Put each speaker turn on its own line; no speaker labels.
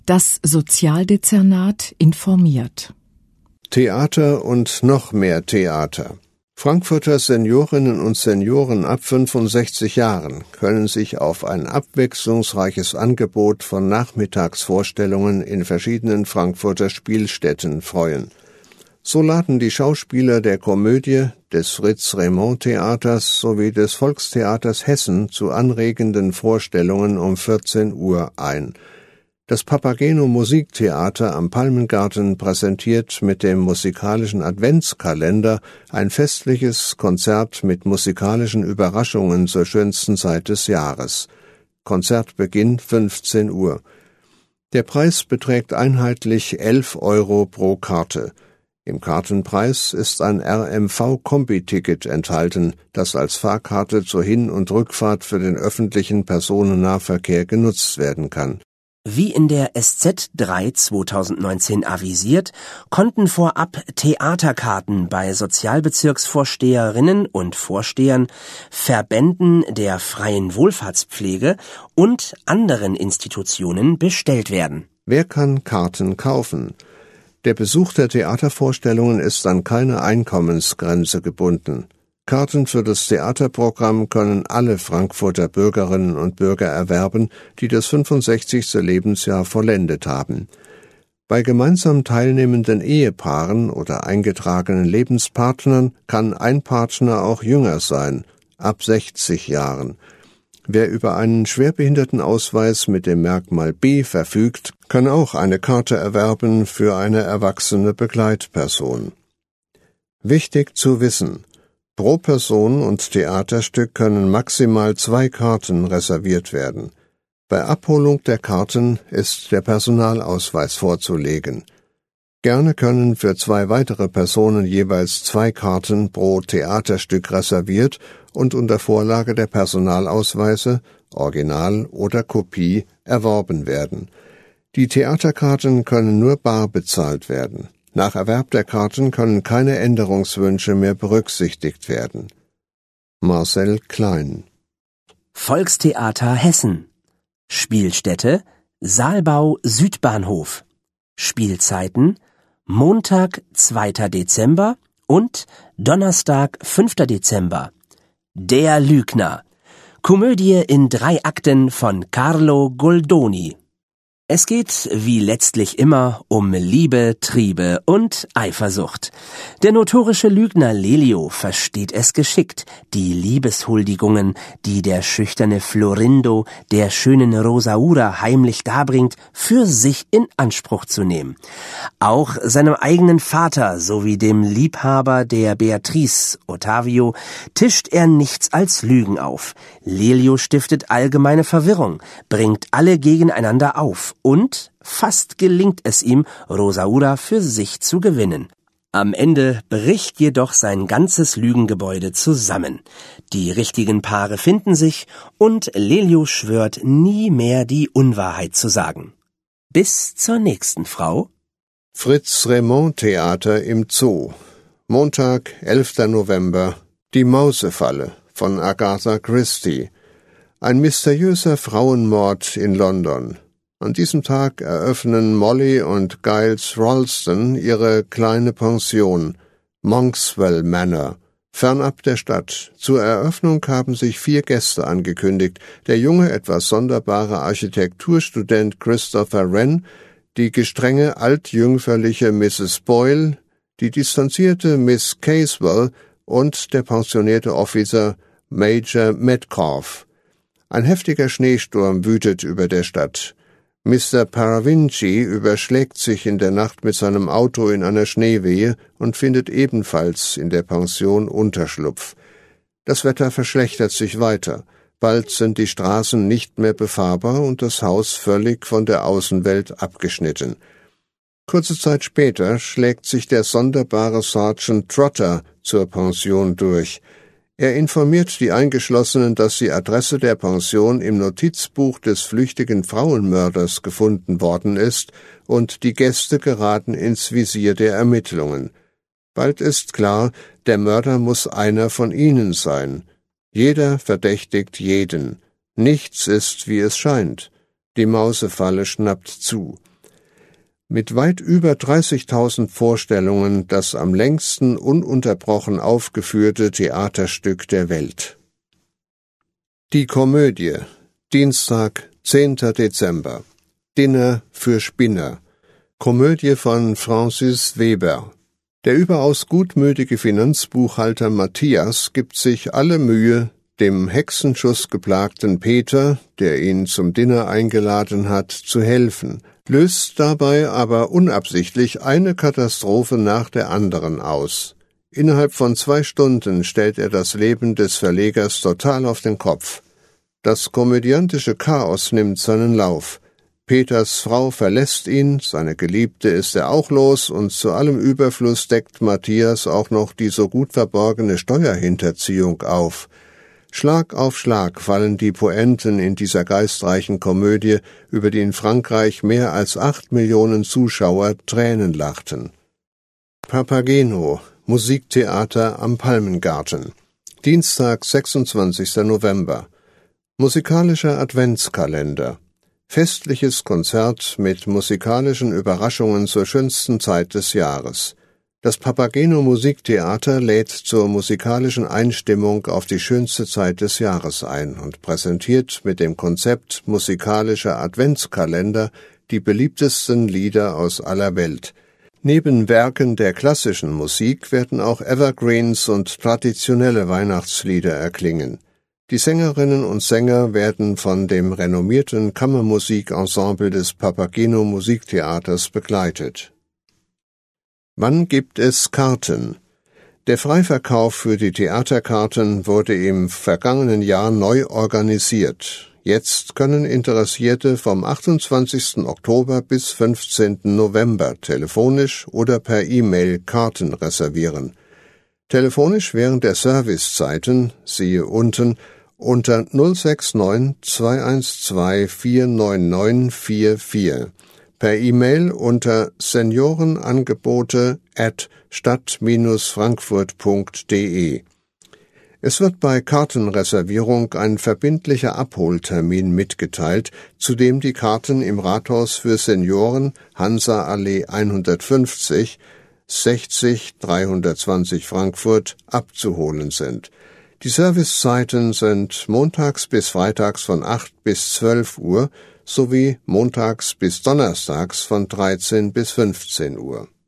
Das Sozialdezernat informiert.
Theater und noch mehr Theater. Frankfurter Seniorinnen und Senioren ab 65 Jahren können sich auf ein abwechslungsreiches Angebot von Nachmittagsvorstellungen in verschiedenen Frankfurter Spielstätten freuen. So laden die Schauspieler der Komödie, des Fritz-Reymond-Theaters sowie des Volkstheaters Hessen zu anregenden Vorstellungen um 14 Uhr ein. Das Papageno Musiktheater am Palmengarten präsentiert mit dem musikalischen Adventskalender ein festliches Konzert mit musikalischen Überraschungen zur schönsten Zeit des Jahres. Konzertbeginn 15 Uhr. Der Preis beträgt einheitlich 11 € pro Karte. Im Kartenpreis ist ein RMV-Kombi-Ticket enthalten, das als Fahrkarte zur Hin- und Rückfahrt für den öffentlichen Personennahverkehr genutzt werden kann.
Wie in der SZ 3 2019 avisiert, konnten vorab Theaterkarten bei Sozialbezirksvorsteherinnen und Vorstehern, Verbänden der freien Wohlfahrtspflege und anderen Institutionen bestellt werden.
Wer kann Karten kaufen? Der Besuch der Theatervorstellungen ist an keine Einkommensgrenze gebunden. Karten für das Theaterprogramm können alle Frankfurter Bürgerinnen und Bürger erwerben, die das 65. Lebensjahr vollendet haben. Bei gemeinsam teilnehmenden Ehepaaren oder eingetragenen Lebenspartnern kann ein Partner auch jünger sein, ab 60 Jahren. Wer über einen Schwerbehindertenausweis mit dem Merkmal B verfügt, kann auch eine Karte erwerben für eine erwachsene Begleitperson. Wichtig zu wissen: Pro Person und Theaterstück können maximal 2 Karten reserviert werden. Bei Abholung der Karten ist der Personalausweis vorzulegen. Gerne können für 2 weitere Personen jeweils 2 Karten pro Theaterstück reserviert und unter Vorlage der Personalausweise, Original oder Kopie, erworben werden. Die Theaterkarten können nur bar bezahlt werden. Nach Erwerb der Karten können keine Änderungswünsche mehr berücksichtigt werden. Marcel Klein.
Volkstheater Hessen. Spielstätte Saalbau Südbahnhof. Spielzeiten Montag, 2. Dezember und Donnerstag, 5. Dezember. Der Lügner. Komödie in 3 Akten von Carlo Goldoni. Es geht, wie letztlich immer, um Liebe, Triebe und Eifersucht. Der notorische Lügner Lelio versteht es geschickt, die Liebeshuldigungen, die der schüchterne Florindo der schönen Rosaura heimlich darbringt, für sich in Anspruch zu nehmen. Auch seinem eigenen Vater sowie dem Liebhaber der Beatrice, Ottavio, tischt er nichts als Lügen auf. Lelio stiftet allgemeine Verwirrung, bringt alle gegeneinander auf. Und fast gelingt es ihm, Rosaura für sich zu gewinnen. Am Ende bricht jedoch sein ganzes Lügengebäude zusammen. Die richtigen Paare finden sich und Lelio schwört, nie mehr die Unwahrheit zu sagen. Bis zur nächsten Frau.
Fritz-Reymond-Theater im Zoo. Montag, 11. November. Die Mausefalle von Agatha Christie. Ein mysteriöser Frauenmord in London. An diesem Tag eröffnen Molly und Giles Ralston ihre kleine Pension, Monkswell Manor, fernab der Stadt. Zur Eröffnung haben sich 4 Gäste angekündigt: der junge, etwas sonderbare Architekturstudent Christopher Wren, die gestrenge, altjüngferliche Mrs. Boyle, die distanzierte Miss Caswell und der pensionierte Officer Major Metcalfe. Ein heftiger Schneesturm wütet über der Stadt. Mr. Paravinci überschlägt sich in der Nacht mit seinem Auto in einer Schneewehe und findet ebenfalls in der Pension Unterschlupf. Das Wetter verschlechtert sich weiter. Bald sind die Straßen nicht mehr befahrbar und das Haus völlig von der Außenwelt abgeschnitten. Kurze Zeit später schlägt sich der sonderbare Sergeant Trotter zur Pension durch. Er informiert die Eingeschlossenen, dass die Adresse der Pension im Notizbuch des flüchtigen Frauenmörders gefunden worden ist, und die Gäste geraten ins Visier der Ermittlungen. Bald ist klar, der Mörder muss einer von ihnen sein. Jeder verdächtigt jeden. Nichts ist, wie es scheint. Die Mausefalle schnappt zu. Mit weit über 30.000 Vorstellungen das am längsten ununterbrochen aufgeführte Theaterstück der Welt. Die Komödie, Dienstag, 10. Dezember. Dinner für Spinner. Komödie von Francis Weber. Der überaus gutmütige Finanzbuchhalter Matthias gibt sich alle Mühe, dem Hexenschuss geplagten Peter, der ihn zum Dinner eingeladen hat, zu helfen, löst dabei aber unabsichtlich eine Katastrophe nach der anderen aus. Innerhalb von 2 Stunden stellt er das Leben des Verlegers total auf den Kopf. Das komödiantische Chaos nimmt seinen Lauf. Peters Frau verlässt ihn, seine Geliebte ist er auch los, und zu allem Überfluss deckt Matthias auch noch die so gut verborgene Steuerhinterziehung auf. Schlag auf Schlag fallen die Pointen in dieser geistreichen Komödie, über die in Frankreich mehr als 8 Millionen Zuschauer Tränen lachten. Papageno, Musiktheater am Palmengarten. Dienstag, 26. November. Musikalischer Adventskalender. Festliches Konzert mit musikalischen Überraschungen zur schönsten Zeit des Jahres. Das Papageno Musiktheater lädt zur musikalischen Einstimmung auf die schönste Zeit des Jahres ein und präsentiert mit dem Konzept musikalischer Adventskalender die beliebtesten Lieder aus aller Welt. Neben Werken der klassischen Musik werden auch Evergreens und traditionelle Weihnachtslieder erklingen. Die Sängerinnen und Sänger werden von dem renommierten Kammermusikensemble des Papageno Musiktheaters begleitet. Wann gibt es Karten? Der Freiverkauf für die Theaterkarten wurde im vergangenen Jahr neu organisiert. Jetzt können Interessierte vom 28. Oktober bis 15. November telefonisch oder per E-Mail Karten reservieren. Telefonisch während der Servicezeiten, siehe unten, unter 069 212 49944. Per E-Mail unter seniorenangebote@stadt-frankfurt.de. Es wird bei Kartenreservierung ein verbindlicher Abholtermin mitgeteilt, zu dem die Karten im Rathaus für Senioren Hansa-Allee 150 60 320 Frankfurt abzuholen sind. Die Servicezeiten sind montags bis freitags von 8 bis 12 Uhr sowie montags bis donnerstags von 13 bis 15 Uhr.